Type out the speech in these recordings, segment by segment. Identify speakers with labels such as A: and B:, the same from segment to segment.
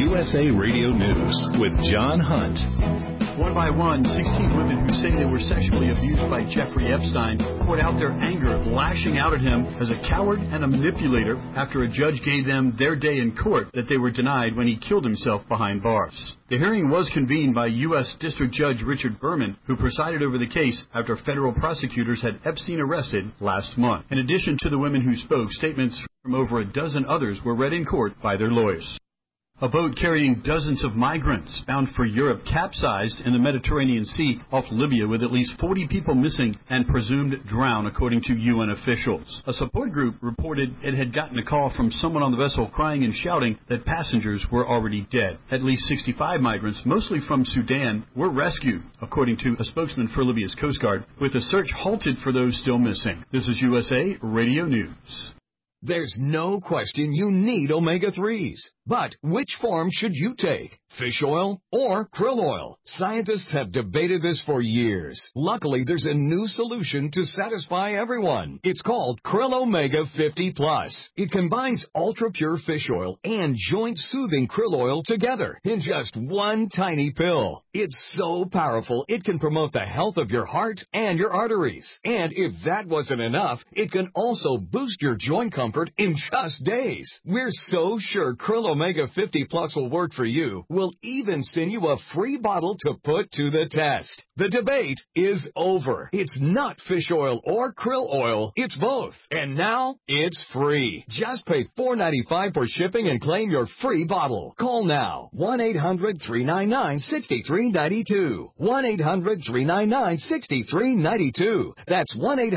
A: USA Radio News with John Hunt.
B: One by one, 16 women who say they were sexually abused by Jeffrey Epstein poured out their anger, lashing out at him as a coward and a manipulator after a judge gave them their day in court that they were denied when he killed himself behind bars. The hearing was convened by U.S. District Judge Richard Berman, who presided over the case after federal prosecutors had Epstein arrested last month. In addition to the women who spoke, statements from over a dozen others were read in court by their lawyers. A boat carrying dozens of migrants bound for Europe capsized in the Mediterranean Sea off Libya with at least 40 people missing and presumed drowned, according to UN officials. A support group reported it had gotten a call from someone on the vessel crying and shouting that passengers were already dead. At least 65 migrants, mostly from Sudan, were rescued, according to a spokesman for Libya's Coast Guard, with a search halted for those still missing. This is USA Radio News.
C: There's no question you need omega-3s. But which form should you take? Fish oil or krill oil? Scientists have debated this for years. Luckily, there's a new solution to satisfy everyone. It's called Krill Omega 50 Plus. It combines ultra-pure fish oil and joint-soothing krill oil together in just one tiny pill. It's so powerful, it can promote the health of your heart and your arteries. And if that wasn't enough, it can also boost your joint comfort in just days. We're so sure Krill Omega 50 Plus will work for you. We'll even send you a free bottle to put to the test. The debate is over. It's not fish oil or krill oil. It's both. And now it's free. Just pay $4.95 for shipping and claim your free bottle. Call now. 1-800-399-6392. 1-800-399-6392. That's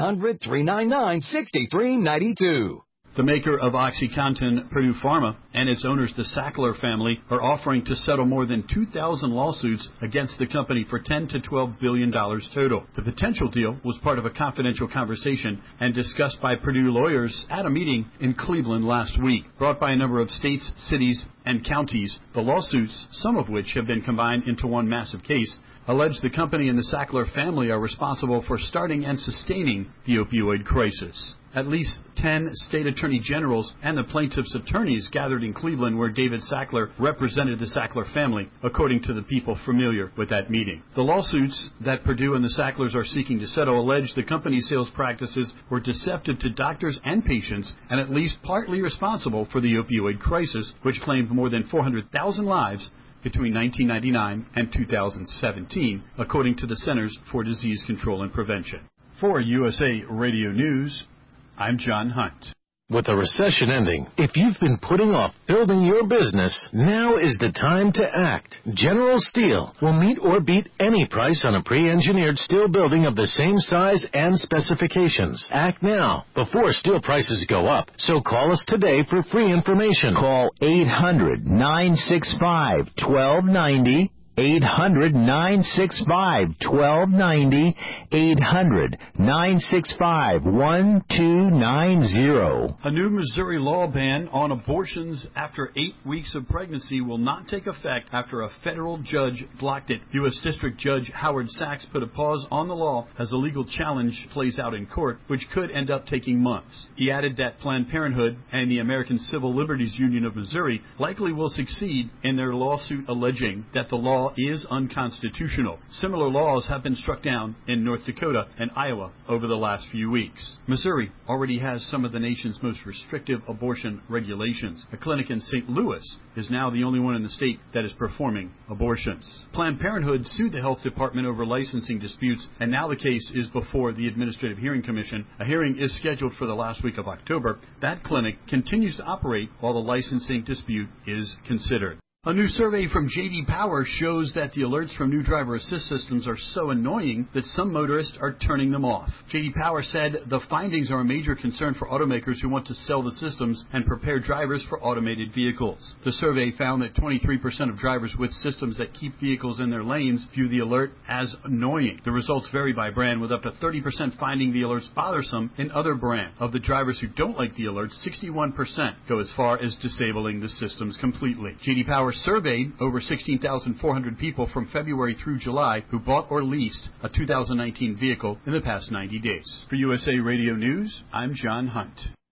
C: 1-800-399-6392.
B: The maker of OxyContin, Purdue Pharma, and its owners, the Sackler family, are offering to settle more than 2,000 lawsuits against the company for $10 to $12 billion total. The potential deal was part of a confidential conversation and discussed by Purdue lawyers at a meeting in Cleveland last week. Brought by a number of states, cities, and counties, the lawsuits, some of which have been combined into one massive case, allege the company and the Sackler family are responsible for starting and sustaining the opioid crisis. At least 10 state attorney generals and the plaintiffs' attorneys gathered in Cleveland, where David Sackler represented the Sackler family, according to the people familiar with that meeting. The lawsuits that Purdue and the Sacklers are seeking to settle allege the company's sales practices were deceptive to doctors and patients and at least partly responsible for the opioid crisis, which claimed more than 400,000 lives between 1999 and 2017, according to the Centers for Disease Control and Prevention. For USA Radio News, I'm John Hunt.
D: With the recession ending, if you've been putting off building your business, now is the time to act. General Steel will meet or beat any price on a pre-engineered steel building of the same size and specifications. Act now, before steel prices go up. So call us today for free information.
E: Call 800-965-1290. 800-965-1290, 800-965-1290.
B: A new Missouri law ban on abortions after 8 weeks of pregnancy will not take effect after a federal judge blocked it. U.S. District Judge Howard Sachs put a pause on the law as a legal challenge plays out in court, which could end up taking months. He added that Planned Parenthood and the American Civil Liberties Union of Missouri likely will succeed in their lawsuit alleging that the law is unconstitutional. Similar laws have been struck down in North Dakota and Iowa over the last few weeks. Missouri already has some of the nation's most restrictive abortion regulations. A clinic in St. Louis is now the only one in the state that is performing abortions. Planned Parenthood sued the health department over licensing disputes, and now the case is before the Administrative Hearing Commission. A hearing is scheduled for the last week of October. That clinic continues to operate while the licensing dispute is considered. A new survey from J.D. Power shows that the alerts from new driver assist systems are so annoying that some motorists are turning them off. J.D. Power said the findings are a major concern for automakers who want to sell the systems and prepare drivers for automated vehicles. The survey found that 23% of drivers with systems that keep vehicles in their lanes view the alert as annoying. The results vary by brand, with up to 30% finding the alerts bothersome in other brands. Of the drivers who don't like the alerts, 61% go as far as disabling the systems completely. J.D. Power surveyed over 16,400 people from February through July who bought or leased a 2019 vehicle in the past 90 days. For USA Radio News, I'm John Hunt.